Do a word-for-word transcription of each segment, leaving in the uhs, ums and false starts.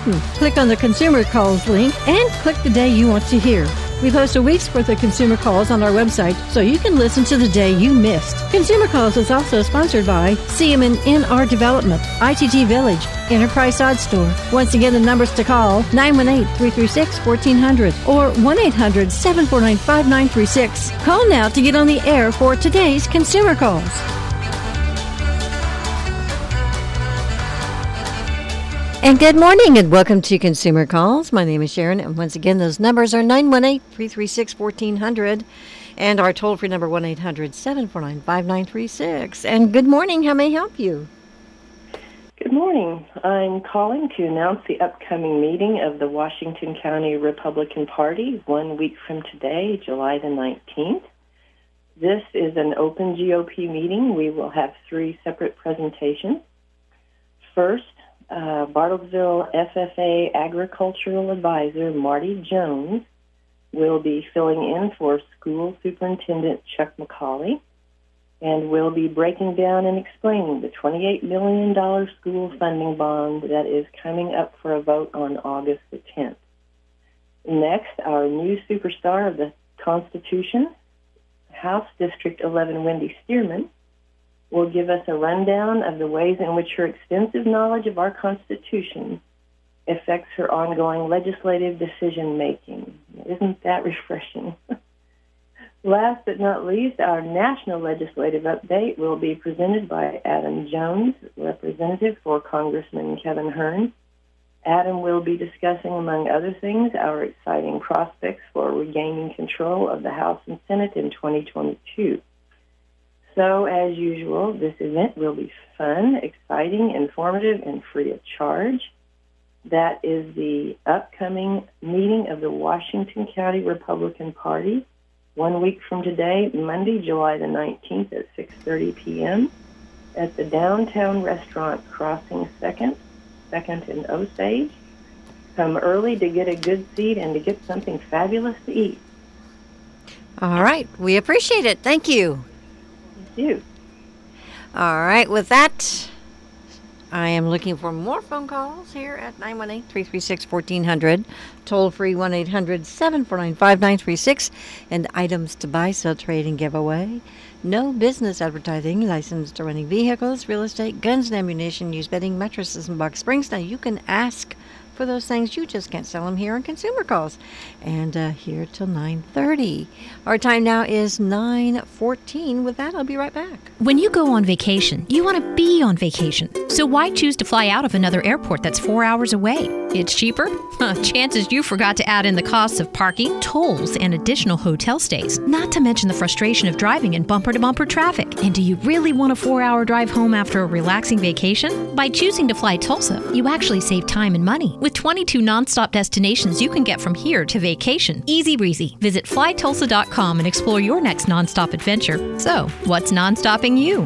button. Click on the Consumer Calls link and click the day you want to hear. We post a week's worth of Consumer Calls on our website so you can listen to the day you missed. Consumer Calls is also sponsored by C M and N R Development, I T T Village, Enterprise Sod Store. Once again, the numbers to call, nine one eight, three three six, one four zero zero or one eight hundred, seven four nine, five nine three six. Call now to get on the air for today's Consumer Calls. And good morning and welcome to Consumer Calls. My name is Sharon, and once again, those numbers are nine one eight, three three six, one four zero zero and our toll-free number one eight hundred, seven four nine, five nine three six. And good morning. How may I help you? Good morning. I'm calling to announce the upcoming meeting of the Washington County Republican Party one week from today, July the nineteenth. This is an open G O P meeting. We will have three separate presentations. First, Uh, Bartlesville F F A Agricultural Advisor Marty Jones will be filling in for School Superintendent Chuck McCauley and will be breaking down and explaining the twenty-eight million dollars school funding bond that is coming up for a vote on August the tenth. Next, our new superstar of the Constitution, House District eleven, Wendy Stearman, will give us a rundown of the ways in which her extensive knowledge of our Constitution affects her ongoing legislative decision-making. Isn't that refreshing? Last but not least, our national legislative update will be presented by Adam Jones, representative for Congressman Kevin Hern. Adam will be discussing, among other things, our exciting prospects for regaining control of the House and Senate in twenty twenty-two. So, as usual, this event will be fun, exciting, informative, and free of charge. That is the upcoming meeting of the Washington County Republican Party, one week from today, Monday, July the nineteenth at six thirty p.m. at the Downtown Restaurant Crossing second, second and Osage. Come early to get a good seat and to get something fabulous to eat. All right. We appreciate it. Thank you. You. All right, with that, I am looking for more phone calls here at nine one eight, three three six, one four zero zero, toll-free one eight hundred, seven four nine, five nine three six, and items to buy, sell, trade, and give away. No business advertising, licensed to running vehicles, real estate, guns and ammunition, used bedding, mattresses, and box springs. Now, you can ask for those things. You just can't sell them here on Consumer Calls. And uh, here till nine thirty. Our time now is nine fourteen. With that, I'll be right back. When you go on vacation, you want to be on vacation. So why choose to fly out of another airport that's four hours away? It's cheaper? Chances you forgot to add in the costs of parking, tolls, and additional hotel stays. Not to mention the frustration of driving in bumper-to-bumper traffic. And do you really want a four-hour drive home after a relaxing vacation? By choosing to fly Tulsa, you actually save time and money. With twenty-two nonstop destinations you can get from here to vacation. Easy breezy. Visit fly tulsa dot com and explore your next nonstop adventure. So, what's nonstopping you?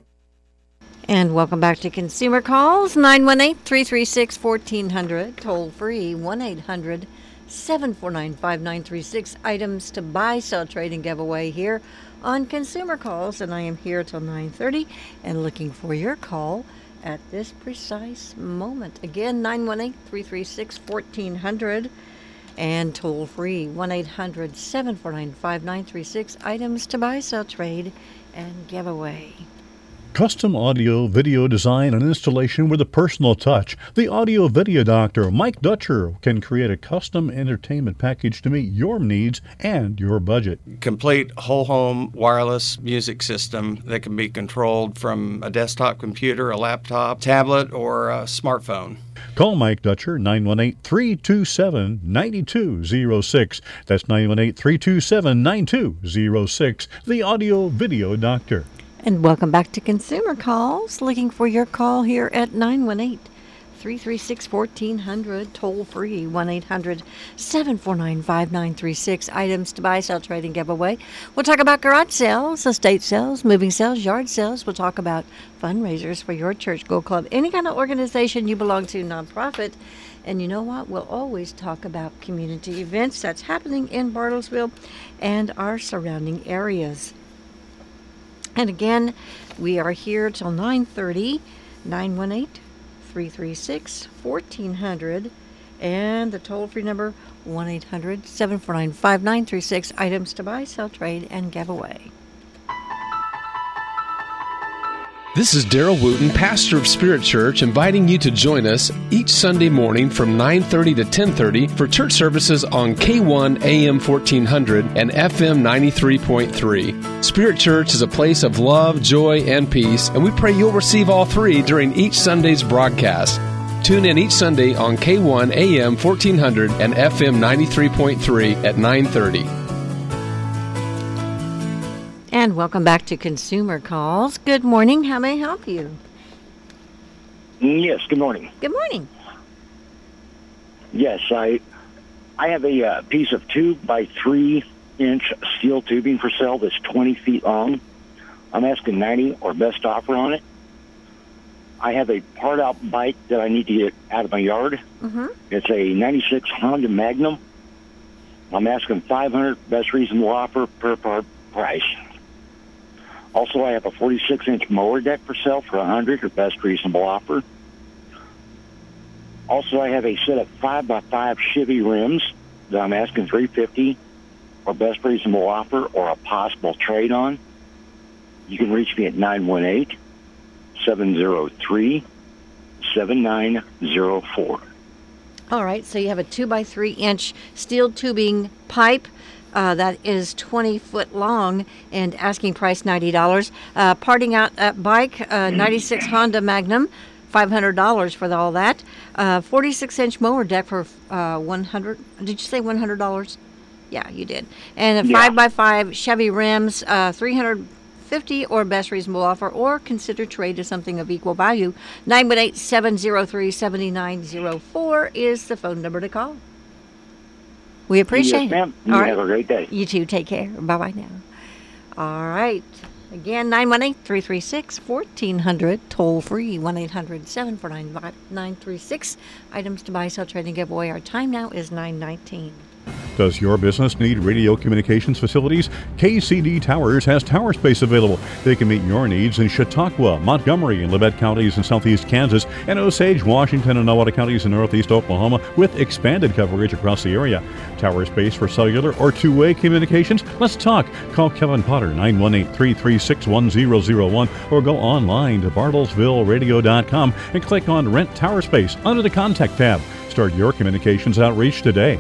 And welcome back to Consumer Calls, nine one eight, three three six, one four zero zero, toll-free one eight hundred, seven four nine, five nine three six. Items to buy, sell, trade, and give away here on Consumer Calls, and I am here till nine thirty and looking for your call at this precise moment. Again, nine one eight, three three six, one four zero zero and toll-free one eight hundred, seven four nine, five nine three six. Items to buy, sell, trade, and give away. Custom audio, video design, and installation with a personal touch. The Audio Video Doctor, Mike Dutcher, can create a custom entertainment package to meet your needs and your budget. Complete whole home wireless music system that can be controlled from a desktop computer, a laptop, tablet, or a smartphone. Call Mike Dutcher, nine one eight, three two seven, nine two zero six. That's nine one eight, three two seven, nine two zero six. The Audio Video Doctor. And welcome back to Consumer Calls. Looking for your call here at nine one eight, three three six, one four zero zero, toll-free one eight hundred, seven four nine, five nine three six. Items to buy, sell, trade, and give away. We'll talk about garage sales, estate sales, moving sales, yard sales. We'll talk about fundraisers for your church, Go Club, any kind of organization you belong to, nonprofit. And you know what? We'll always talk about community events that's happening in Bartlesville and our surrounding areas. And again, we are here till nine thirty, nine one eight, three three six, fourteen hundred. And the toll-free number, one eight hundred, seven four nine, five nine three six. Items to buy, sell, trade, and give away. This is Daryl Wooten, pastor of Spirit Church, inviting you to join us each Sunday morning from nine thirty to ten thirty for church services on K one A M fourteen hundred and F M ninety-three point three. Spirit Church is a place of love, joy, and peace, and we pray you'll receive all three during each Sunday's broadcast. Tune in each Sunday on K one A M fourteen hundred and F M ninety-three point three at nine thirty. And welcome back to Consumer Calls. Good morning. How may I help you? Yes, good morning. Good morning. Yes, I I have a uh, piece of two by three inch steel tubing for sale that's twenty feet long. I'm asking ninety or best offer on it. I have a part out bike that I need to get out of my yard. Mm-hmm. It's a ninety-six Honda Magnum. I'm asking five hundred, best reasonable offer per part price. Also, I have a forty-six inch mower deck for sale for one hundred, or best reasonable offer. Also, I have a set of five by five Chevy rims that I'm asking three hundred fifty dollars, or best reasonable offer, or a possible trade on. You can reach me at nine one eight, seven zero three, seven nine zero four. All right, so you have a two by three inch steel tubing pipe. Uh, that is twenty foot long and asking price ninety dollars. Uh, parting out that bike, uh, ninety-six Honda Magnum, five hundred dollars for all that. Uh, forty-six inch mower deck for uh, one hundred dollars. Did you say one hundred dollars? Yeah, you did. And a Yeah. five by five Chevy rims, uh, three hundred fifty dollars or best reasonable offer, or consider trade to something of equal value. nine one eight, seven zero three, seven nine zero four is the phone number to call. We appreciate yes, ma'am. it. You All have right. a great day. You too. Take care. Bye-bye now. All right. Again, nine one eight, three three six, fourteen hundred. Toll free, one eight hundred, seven four nine, five nine three six. Items to buy, sell, trade, and give away. Our time now is nine nineteen. Does your business need radio communications facilities? K C D Towers has tower space available. They can meet your needs in Chautauqua, Montgomery, and Labette counties in southeast Kansas, and Osage, Washington, and Nowata counties in northeast Oklahoma, with expanded coverage across the area. Tower space for cellular or two-way communications? Let's talk. Call Kevin Potter, nine one eight, three three six, one zero zero one, or go online to bartlesville radio dot com and click on Rent Tower Space under the Contact tab. Start your communications outreach today.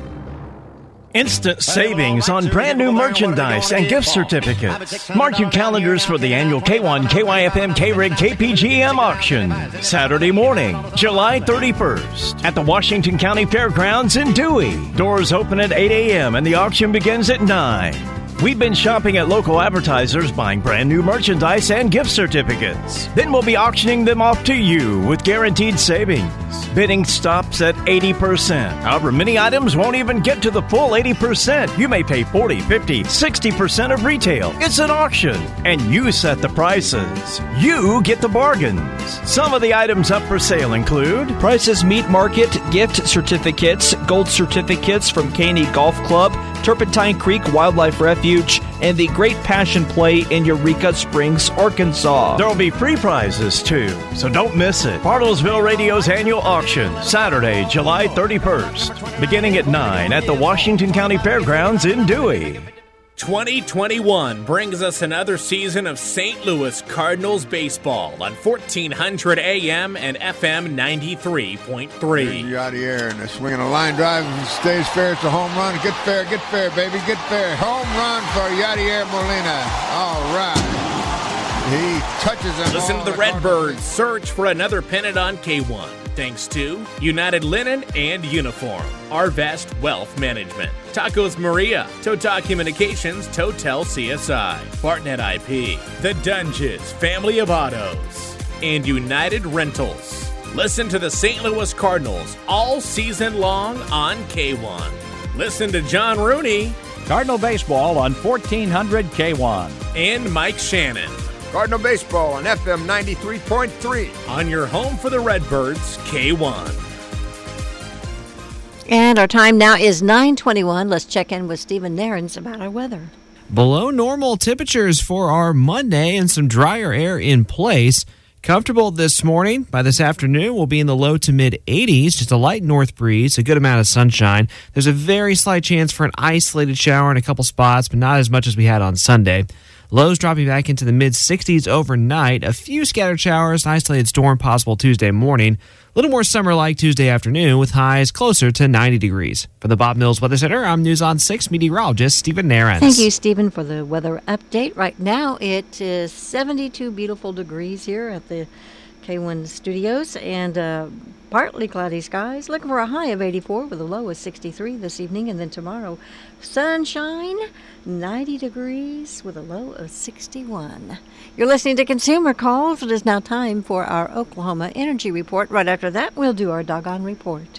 Instant savings on brand new merchandise and gift certificates. Mark your calendars for the annual K one, K Y F M, K-Rig, K P G M auction. Saturday morning, July thirty-first, at the Washington County Fairgrounds in Dewey. Doors open at eight a.m. and the auction begins at nine. We've been shopping at local advertisers, buying brand new merchandise and gift certificates. Then we'll be auctioning them off to you with guaranteed savings. Bidding stops at eighty percent. However, many items won't even get to the full eighty percent. You may pay forty, fifty, sixty percent of retail. It's an auction, and you set the prices. You get the bargains. Some of the items up for sale include Prices Meat Market gift certificates, gold certificates from Caney Golf Club, Turpentine Creek Wildlife Refuge, and the Great Passion Play in Eureka Springs, Arkansas. There will be free prizes, too, so don't miss it. Bartlesville Radio's annual auction, Saturday, July thirty-first, beginning at nine at the Washington County Fairgrounds in Dewey. twenty twenty-one brings us another season of Saint Louis Cardinals baseball on fourteen hundred A M and F M ninety-three point three. Yadier, and a swinging a line drive stays fair. It's a home run. Get fair, get fair, baby, get fair. Home run for Yadier Molina. All right. He touches them. Listen to the Redbirds search for another pennant on K one. Thanks to United Linen and Uniform, Arvest Wealth Management, Tacos Maria, Total Communications, Total C S I, Bartnet I P, The Dunges Family of Autos, and United Rentals. Listen to the Saint Louis Cardinals all season long on K one. Listen to John Rooney, Cardinal Baseball on fourteen hundred K one, and Mike Shannon. Cardinal Baseball on F M ninety-three point three. On your home for the Redbirds, K one. And our time now is nine twenty-one. Let's check in with Stephen Nairns about our weather. Below normal temperatures for our Monday and some drier air in place. Comfortable this morning. By this afternoon, we'll be in the low to mid eighties, just a light north breeze, a good amount of sunshine. There's a very slight chance for an isolated shower in a couple spots, but not as much as we had on Sunday. Lows dropping back into the mid sixties overnight. A few scattered showers, an isolated storm possible Tuesday morning. A little more summer-like Tuesday afternoon with highs closer to ninety degrees. For the Bob Mills Weather Center, I'm News on six meteorologist Stephen Narens. Thank you, Stephen, for the weather update. Right now it is seventy-two beautiful degrees here at the K one studios and uh, partly cloudy skies. Looking for a high of eighty-four with a low of sixty-three this evening. And then tomorrow, sunshine, ninety degrees with a low of sixty-one. You're listening to Consumer Calls. It is now time for our Oklahoma Energy Report. Right after that, we'll do our Doggone Report.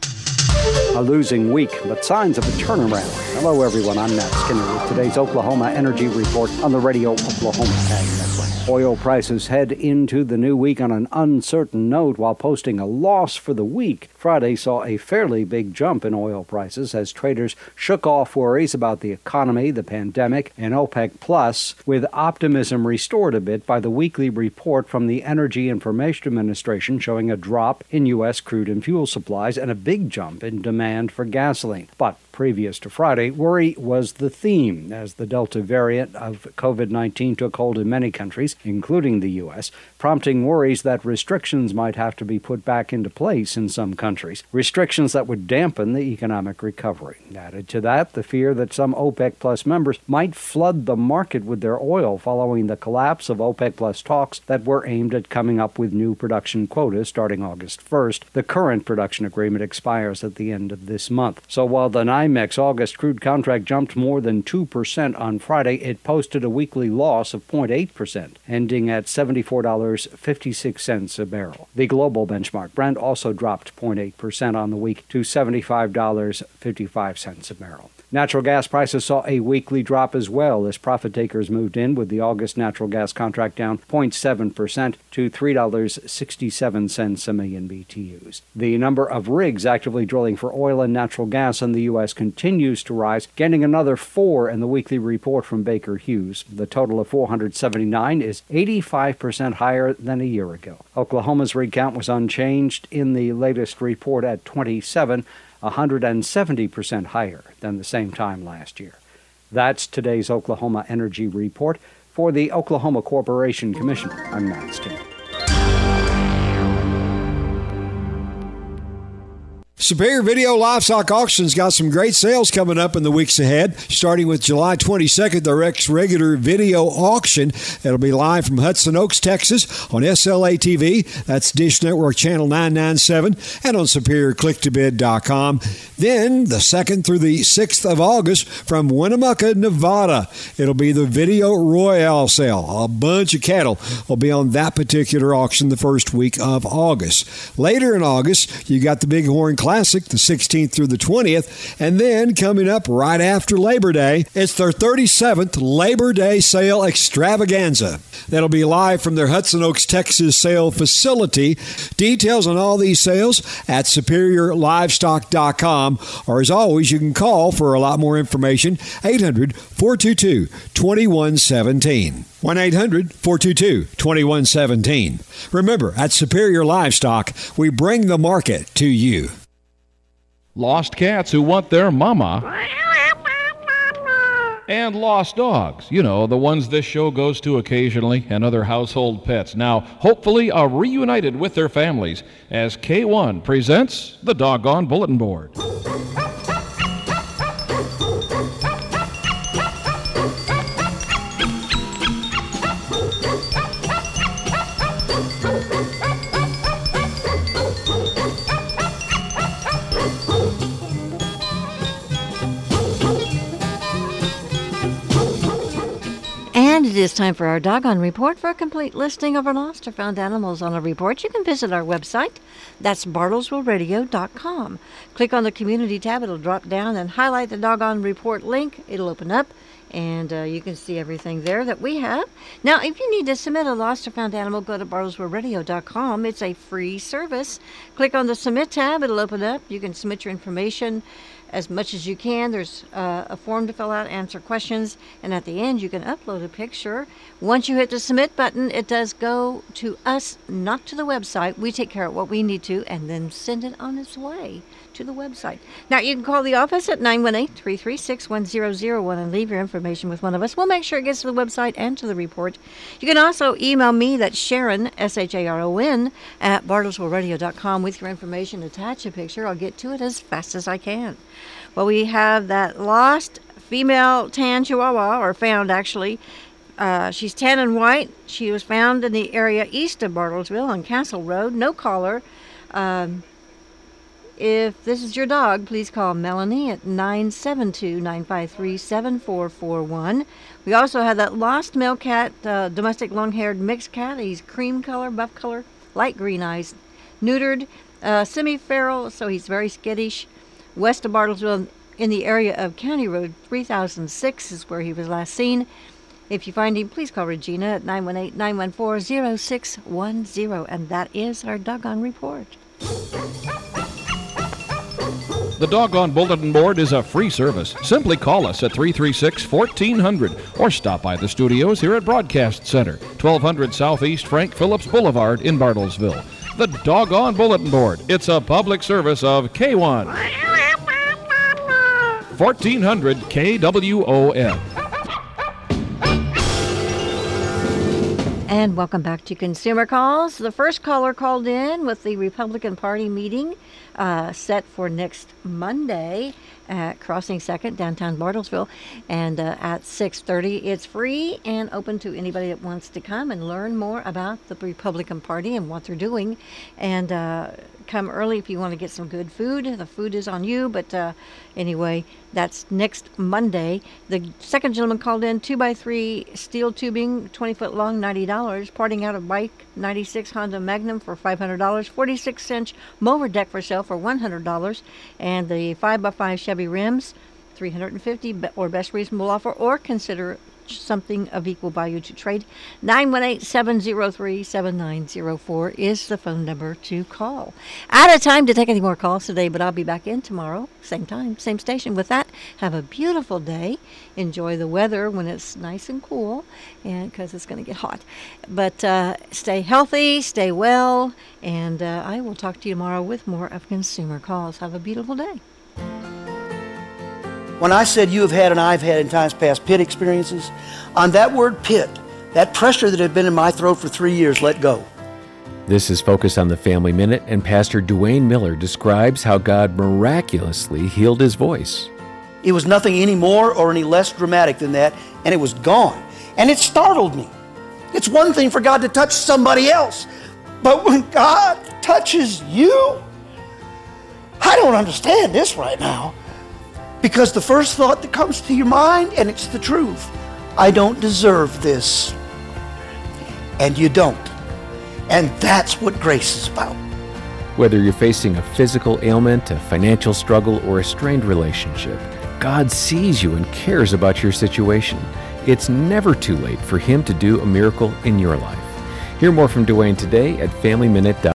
A losing week, but signs of a turnaround. Hello, everyone. I'm Matt Skinner with today's Oklahoma Energy Report on the Radio Oklahoma Ag Network. Oil prices head into the new week on an uncertain note while posting a loss for the week. Friday saw a fairly big jump in oil prices as traders shook off worries about the economy, the pandemic, and OPEC Plus, with optimism restored a bit by the weekly report from the Energy Information Administration showing a drop in U S crude and fuel supplies and a big jump in demand for gasoline. But previous to Friday, worry was the theme as the Delta variant of COVID nineteen took hold in many countries, including the U S, prompting worries that restrictions might have to be put back into place in some countries, restrictions that would dampen the economic recovery. Added to that, the fear that some OPEC Plus members might flood the market with their oil following the collapse of OPEC Plus talks that were aimed at coming up with new production quotas starting August first. The current production agreement expires at the end of this month. So while the NYMEX August crude contract jumped more than two percent on Friday, it posted a weekly loss of zero point eight percent, ending at seventy-four dollars and fifty-six cents a barrel. The global benchmark Brent also dropped zero point eight percent on the week to seventy-five dollars and fifty-five cents a barrel. Natural gas prices saw a weekly drop as well as profit takers moved in, with the August natural gas contract down zero point seven percent to three dollars and sixty-seven cents a million B T Us. The number of rigs actively drilling for oil and natural gas in the U S continues to rise, gaining another four in the weekly report from Baker Hughes. The total of four hundred seventy-nine is eighty-five percent higher than a year ago. Oklahoma's rig count was unchanged in the latest report at twenty-seven, one hundred seventy percent higher than the same time last year. That's today's Oklahoma Energy Report. For the Oklahoma Corporation Commission, I'm Matt Skinner. Superior Video Livestock Auctions got some great sales coming up in the weeks ahead. Starting with July twenty-second, their ex-regular video auction. It'll be live from Hudson Oaks, Texas on S L A T V. That's Dish Network Channel nine ninety-seven and on superior click to bid dot com. Then, the second through the sixth of August from Winnemucca, Nevada. It'll be the Video Royale sale. A bunch of cattle will be on that particular auction the first week of August. Later in August, you got the Bighorn Classic, the sixteenth through the twentieth, and then coming up right after Labor Day, it's their thirty-seventh Labor Day Sale Extravaganza. That'll be live from their Hudson Oaks, Texas sale facility. Details on all these sales at superior livestock dot com, or as always, you can call for a lot more information, eight hundred, four two two, two one one seven. one eight hundred, four two two, two one one seven. Remember, at Superior Livestock, we bring the market to you. Lost cats who want their mama. And lost dogs, you know, the ones this show goes to occasionally, and other household pets. Now, hopefully, are reunited with their families as K one presents the Doggone Bulletin Board. And it is time for our Doggone Report. For a complete listing of our lost or found animals on a report, you can visit our website. That's bartlesville radio dot com. Click on the Community tab. It'll drop down and highlight the Doggone Report link. It'll open up, And uh, you can see everything there that we have. Now, if you need to submit a lost or found animal, go to bartlesville radio dot com. It's a free service. Click on the Submit tab. It'll open up. You can submit your information as much as you can. There's uh, a form to fill out, answer questions, and at the end you can upload a picture. Once you hit the submit button, it does go to us, not to the website. We take care of what we need to and then send it on its way to the website. Now, you can call the office at nine one eight, three three six, one zero zero one and leave your information with one of us. We'll make sure it gets to the website and to the report. You can also email me, that's Sharon, S H A R O N, at bartlesville radio dot com with your information. Attach a picture. I'll get to it as fast as I can. Well, we have that lost female tan chihuahua, or found actually. Uh, she's tan and white. She was found in the area east of Bartlesville on Castle Road. No caller. Um, if this is your dog, please call Melanie at nine seven two, nine five three, seven four four one. We also have that lost male cat, uh, domestic long-haired mixed cat. He's cream color, buff color, light green eyes, neutered, uh, semi-feral, so he's very skittish. West of Bartlesville, in the area of County Road three thousand six is where he was last seen. If you find him, please call Regina at nine one eight, nine one four, zero six one zero. And that is our Doggone Report. The Doggone Bulletin Board is a free service. Simply call us at three three six, fourteen hundred or stop by the studios here at Broadcast Center, twelve hundred Southeast Frank Phillips Boulevard in Bartlesville. The Doggone Bulletin Board. It's a public service of K one. fourteen hundred K W O M. And welcome back to Consumer Calls. The first caller called in with the Republican Party meeting uh, set for next Monday at Crossing Second, downtown Bartlesville, and uh, at six thirty. It's free and open to anybody that wants to come and learn more about the Republican Party and what they're doing. And uh, come early if you want to get some good food. The food is on you, but uh, anyway, that's next Monday. The second gentleman called in, two by three steel tubing, twenty foot long, ninety dollars. Parting out of bike, ninety-six Honda Magnum for five hundred dollars. forty-six inch mower deck for sale for one hundred dollars. And the five by five Chevy rims, three hundred fifty dollars or best reasonable offer, or consider something of equal value to trade. Nine one eight, seven zero three, seven nine zero four is the phone number to call. Out of time to take any more calls today, but I'll be back in tomorrow, same time, same station. With that, have a beautiful day. Enjoy the weather when it's nice and cool, and because it's going to get hot. But uh, stay healthy, stay well, and uh, I will talk to you tomorrow with more of Consumer Calls. Have a beautiful day. When I said you have had and I've had in times past pit experiences, on that word pit, that pressure that had been in my throat for three years let go. This is Focus on the Family Minute, and Pastor Dwayne Miller describes how God miraculously healed his voice. It was nothing any more or any less dramatic than that, and it was gone. And it startled me. It's one thing for God to touch somebody else, but when God touches you, I don't understand this right now. Because the first thought that comes to your mind, and it's the truth, I don't deserve this. And you don't. And that's what grace is about. Whether you're facing a physical ailment, a financial struggle, or a strained relationship, God sees you and cares about your situation. It's never too late for Him to do a miracle in your life. Hear more from Dwayne today at family minute dot com.